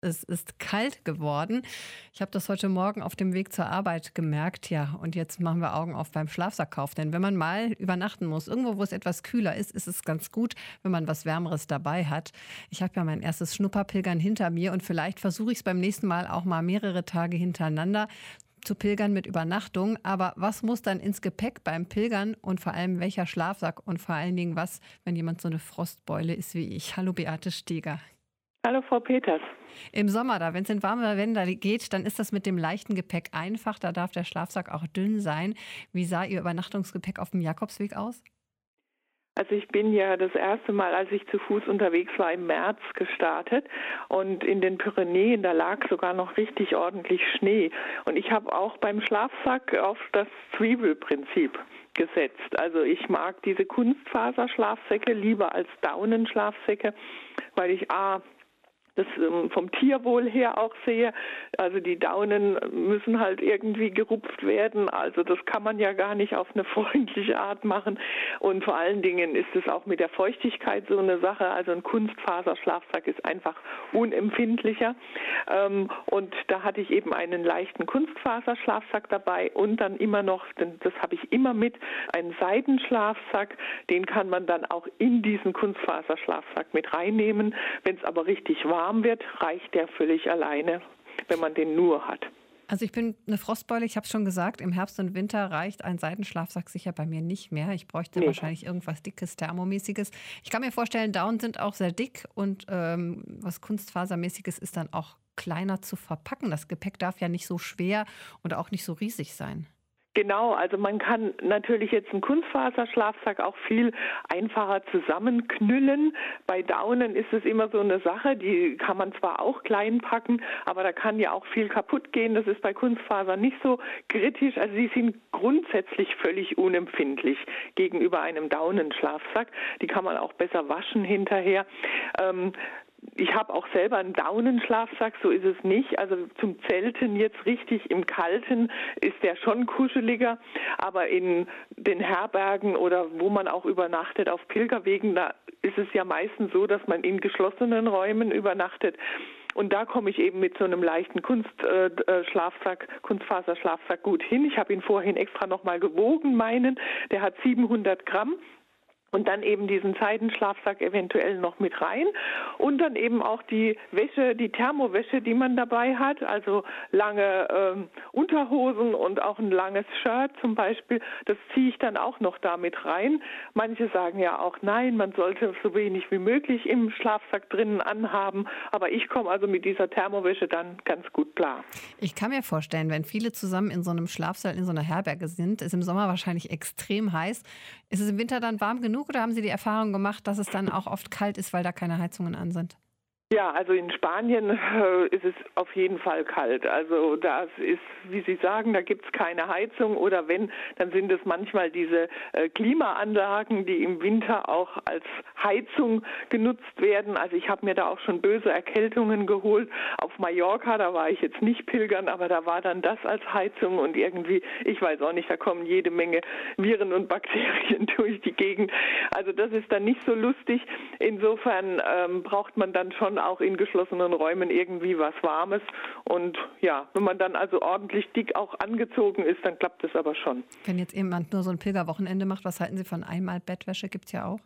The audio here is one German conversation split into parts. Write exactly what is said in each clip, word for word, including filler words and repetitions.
Es ist kalt geworden. Ich habe das heute Morgen auf dem Weg zur Arbeit gemerkt. Ja, und jetzt machen wir Augen auf beim Schlafsackkauf. Denn wenn man mal übernachten muss, irgendwo, wo es etwas kühler ist, ist es ganz gut, wenn man was Wärmeres dabei hat. Ich habe ja mein erstes Schnupperpilgern hinter mir und vielleicht versuche ich es beim nächsten Mal auch mal mehrere Tage hintereinander zu pilgern mit Übernachtung. Aber was muss dann ins Gepäck beim Pilgern und vor allem welcher Schlafsack und vor allen Dingen was, wenn jemand so eine Frostbeule ist wie ich? Hallo Beate Steger. Hallo Frau Peters. Im Sommer, da wenn es in warme Wände geht, dann ist das mit dem leichten Gepäck einfach. Da darf der Schlafsack auch dünn sein. Wie sah Ihr Übernachtungsgepäck auf dem Jakobsweg aus? Also ich bin ja das erste Mal, als ich zu Fuß unterwegs war, im März gestartet und in den Pyrenäen, da lag sogar noch richtig ordentlich Schnee. Und ich habe auch beim Schlafsack auf das Zwiebelprinzip gesetzt. Also ich mag diese Kunstfaserschlafsäcke lieber als Daunenschlafsäcke, weil ich a das ähm, vom Tierwohl her auch sehe. Also die Daunen müssen halt irgendwie gerupft werden. Also das kann man ja gar nicht auf eine freundliche Art machen. Und vor allen Dingen ist es auch mit der Feuchtigkeit so eine Sache. Also ein Kunstfaserschlafsack ist einfach unempfindlicher. Ähm, und da hatte ich eben einen leichten Kunstfaserschlafsack dabei und dann immer noch, denn das habe ich immer mit, einen Seidenschlafsack. Den kann man dann auch in diesen Kunstfaserschlafsack mit reinnehmen. Wenn es aber richtig warm warm wird, reicht der völlig alleine, wenn man den nur hat. Also ich bin eine Frostbeule, ich habe es schon gesagt, im Herbst und Winter reicht ein Seidenschlafsack sicher bei mir nicht mehr. Ich bräuchte nee. wahrscheinlich irgendwas Dickes, Thermomäßiges. Ich kann mir vorstellen, Daunen sind auch sehr dick und ähm, was Kunstfasermäßiges ist dann auch kleiner zu verpacken. Das Gepäck darf ja nicht so schwer und auch nicht so riesig sein. Genau, also man kann natürlich jetzt einen Kunstfaserschlafsack auch viel einfacher zusammenknüllen. Bei Daunen ist es immer so eine Sache, die kann man zwar auch klein packen, aber da kann ja auch viel kaputt gehen. Das ist bei Kunstfaser nicht so kritisch. Also sie sind grundsätzlich völlig unempfindlich gegenüber einem Daunenschlafsack. Die kann man auch besser waschen hinterher. Ähm, Ich habe auch selber einen Daunenschlafsack, so ist es nicht. Also zum Zelten jetzt richtig im Kalten ist der schon kuscheliger, aber in den Herbergen oder wo man auch übernachtet auf Pilgerwegen, da ist es ja meistens so, dass man in geschlossenen Räumen übernachtet. Und da komme ich eben mit so einem leichten Kunstschlafsack, Kunstfaserschlafsack gut hin. Ich habe ihn vorhin extra nochmal gewogen, meinen. Der hat siebenhundert Gramm. Und dann eben diesen Seidenschlafsack eventuell noch mit rein und dann eben auch die Wäsche, die Thermowäsche, die man dabei hat, also lange ähm, Unterhosen und auch ein langes Shirt zum Beispiel, das ziehe ich dann auch noch damit rein. Manche sagen ja auch, nein, man sollte so wenig wie möglich im Schlafsack drinnen anhaben, aber ich komme also mit dieser Thermowäsche dann ganz gut klar. Ich kann mir vorstellen, wenn viele zusammen in so einem Schlafsaal, in so einer Herberge sind, ist im Sommer wahrscheinlich extrem heiß. Ist es im Winter dann warm genug? Oder haben Sie die Erfahrung gemacht, dass es dann auch oft kalt ist, weil da keine Heizungen an sind? Ja, also in Spanien äh, ist es auf jeden Fall kalt. Also das ist, wie Sie sagen, da gibt's keine Heizung oder wenn, dann sind es manchmal diese äh, Klimaanlagen, die im Winter auch als Heizung genutzt werden. Also ich habe mir da auch schon böse Erkältungen geholt. Auf Mallorca, da war ich jetzt nicht pilgern, aber da war dann das als Heizung und irgendwie, ich weiß auch nicht, da kommen jede Menge Viren und Bakterien durch die Gegend. Also das ist dann nicht so lustig. Insofern ähm, braucht man dann schon auch in geschlossenen Räumen irgendwie was Warmes. Und ja, wenn man dann also ordentlich dick auch angezogen ist, dann klappt es aber schon. Wenn jetzt jemand nur so ein Pilgerwochenende macht, was halten Sie von Einmal-Bettwäsche? Gibt es ja auch.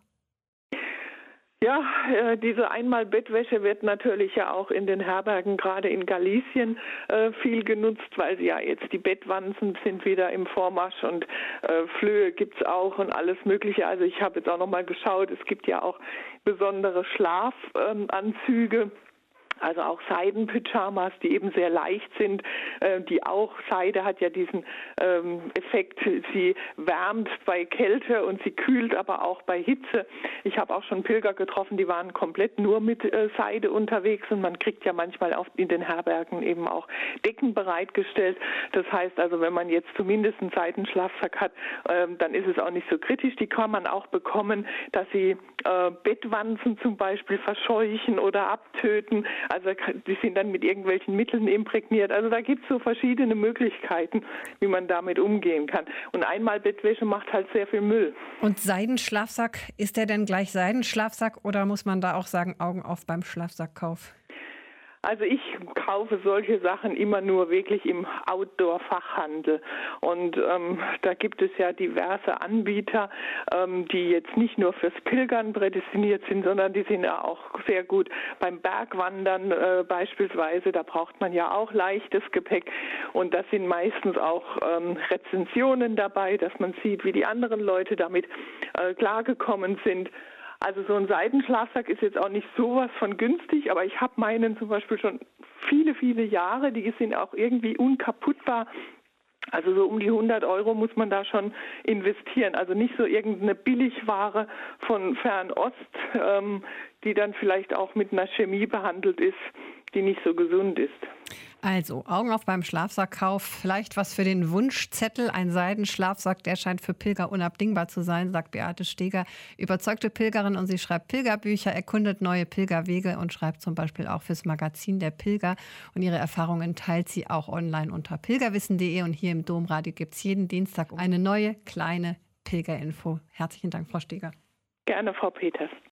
Ja, äh, diese Einmal-Bettwäsche wird natürlich ja auch in den Herbergen, gerade in Galicien, äh, viel genutzt, weil ja jetzt die Bettwanzen sind wieder im Vormarsch und äh, Flöhe gibt's auch und alles Mögliche. Also ich habe jetzt auch nochmal geschaut, es gibt ja auch besondere Schlafanzüge. Ähm, Also auch Seidenpyjamas, die eben sehr leicht sind, äh, die auch, Seide hat ja diesen ähm, Effekt, sie wärmt bei Kälte und sie kühlt aber auch bei Hitze. Ich habe auch schon Pilger getroffen, die waren komplett nur mit äh, Seide unterwegs und man kriegt ja manchmal auch in den Herbergen eben auch Decken bereitgestellt. Das heißt also, wenn man jetzt zumindest einen Seidenschlafsack hat, äh, dann ist es auch nicht so kritisch. Die kann man auch bekommen, dass sie äh, Bettwanzen zum Beispiel verscheuchen oder abtöten. Also die sind dann mit irgendwelchen Mitteln imprägniert. Also da gibt es so verschiedene Möglichkeiten, wie man damit umgehen kann. Und einmal Bettwäsche macht halt sehr viel Müll. Und Seidenschlafsack, ist der denn gleich Seidenschlafsack oder muss man da auch sagen, Augen auf beim Schlafsackkauf? Also ich kaufe solche Sachen immer nur wirklich im Outdoor-Fachhandel. Und ähm, da gibt es ja diverse Anbieter, ähm, die jetzt nicht nur fürs Pilgern prädestiniert sind, sondern die sind ja auch sehr gut beim Bergwandern äh, beispielsweise. Da braucht man ja auch leichtes Gepäck. Und da sind meistens auch ähm, Rezensionen dabei, dass man sieht, wie die anderen Leute damit äh, klargekommen sind. Also so ein Seidenschlafsack ist jetzt auch nicht sowas von günstig, aber ich habe meinen zum Beispiel schon viele, viele Jahre, die sind auch irgendwie unkaputtbar. Also so um die hundert Euro muss man da schon investieren. Also nicht so irgendeine Billigware von Fernost, ähm, die dann vielleicht auch mit einer Chemie behandelt ist, die nicht so gesund ist. Also, Augen auf beim Schlafsackkauf. Vielleicht was für den Wunschzettel. Ein Seidenschlafsack, der scheint für Pilger unabdingbar zu sein, sagt Beate Steger. Überzeugte Pilgerin, und sie schreibt Pilgerbücher, erkundet neue Pilgerwege und schreibt zum Beispiel auch fürs Magazin Der Pilger. Und ihre Erfahrungen teilt sie auch online unter pilgerwissen punkt de. Und hier im Domradio gibt es jeden Dienstag eine neue kleine Pilgerinfo. Herzlichen Dank, Frau Steger. Gerne, Frau Peters.